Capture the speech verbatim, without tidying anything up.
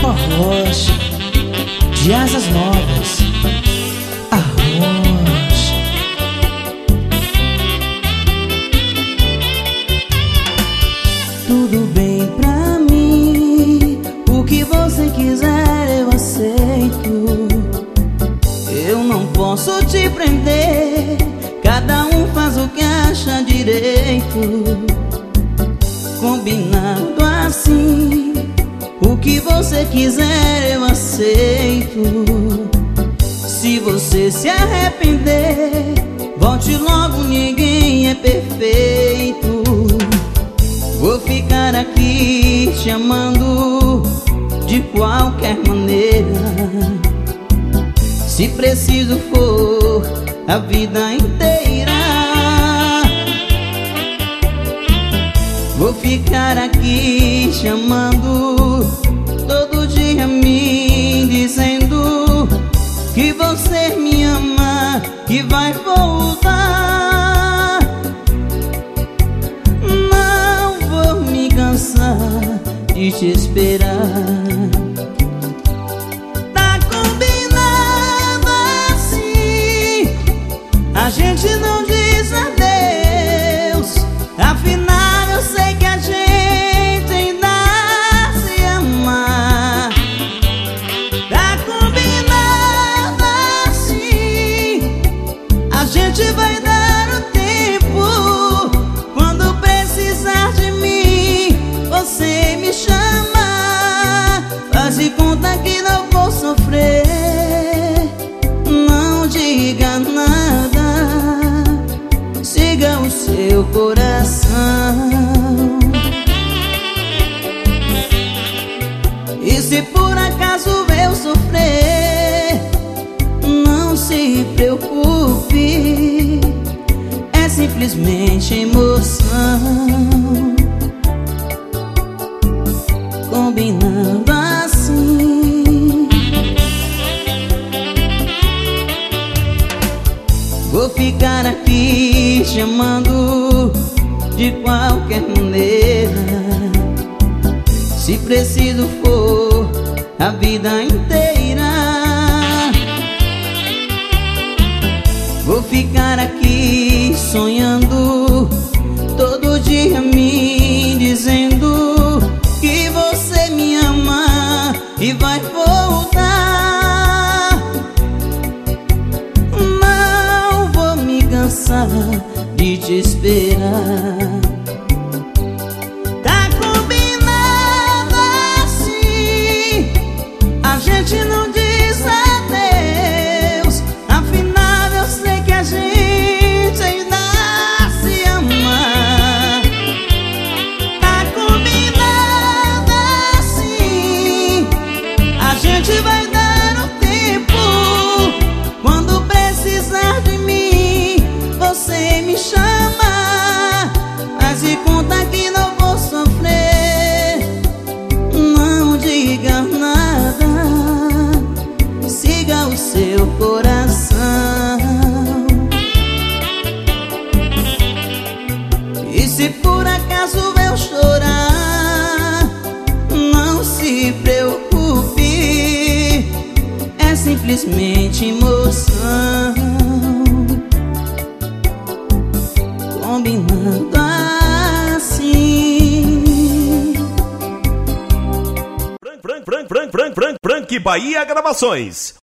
rocha de asas novas, a rocha. Tudo bem pra mim, o que você quiser eu aceito. Eu não posso te prender, cada um faz o que acha direito. Combinado assim, o que você quiser eu aceito. Se você se arrepender, volte logo, ninguém é perfeito. Vou ficar aqui te amando de qualquer maneira. Se preciso for a vida inteira, vou ficar aqui te amando todo dia, me dizendo que você me ama, que vai voltar. Não vou me cansar de te esperar. Tá combinado assim, a gente não diz adeus. Afinal eu sei que a gente ainda se ama. Tá combinado assim, a gente vai dar o tempo. Quando precisar de mim, você me chama. Faz de conta que não vou sofrer. Não diga nada, siga o seu coração. E se por acaso eu sofrer, não se preocupe, é simplesmente emoção. Combinando assim, vou ficar aqui te amando de qualquer maneira. Se preciso for a vida inteira, vou ficar aqui sonhando todo dia, me dizendo que você me ama e vai voltar. Não vou me cansar de te esperar. Tá combinado assim, a gente não diz adeus. Afinal eu sei que a gente ainda se ama. Tá combinado assim, a gente vai dar o tempo. Quando precisar de mim, você me chama. Faz de conta que não vou sofrer. Não diga nada, siga o seu coração. E se por acaso eu chorar, não se preocupe, é simplesmente emoção. Combinando assim. Frank, Frank, Frank, Frank, Frank, Frank Bahia Gravações.